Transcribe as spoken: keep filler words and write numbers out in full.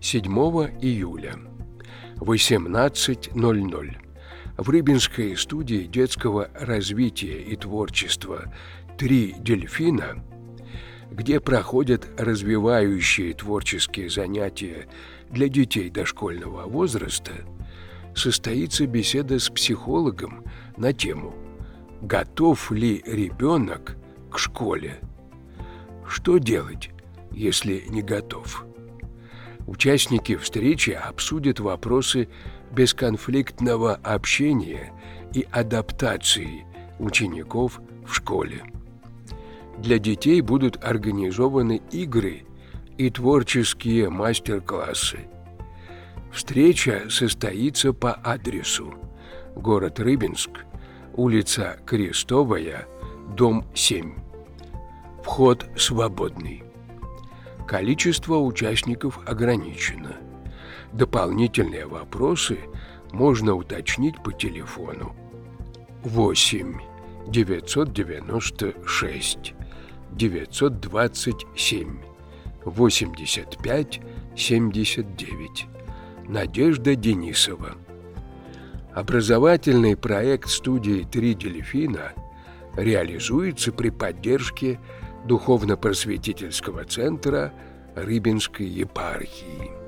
седьмого июля, восемнадцать ноль ноль, в Рыбинской студии детского развития и творчества «Три дельфина», где проходят развивающие творческие занятия для детей дошкольного возраста, состоится беседа с психологом на тему «Готов ли ребенок к школе? Что делать, если не готов?» Участники встречи обсудят вопросы бесконфликтного общения и адаптации учеников в школе. Для детей будут организованы игры и творческие мастер-классы. Встреча состоится по адресу: город Рыбинск, улица Крестовая, дом семь. Вход свободный. Количество участников ограничено. Дополнительные вопросы можно уточнить по телефону восемь девятьсот девяносто шесть девятьсот двадцать семь восемьдесят пять семьдесят девять. Надежда Денисова. Образовательный проект студии «Три дельфина» реализуется при поддержке Духовно-просветительского центра Рыбинской епархии.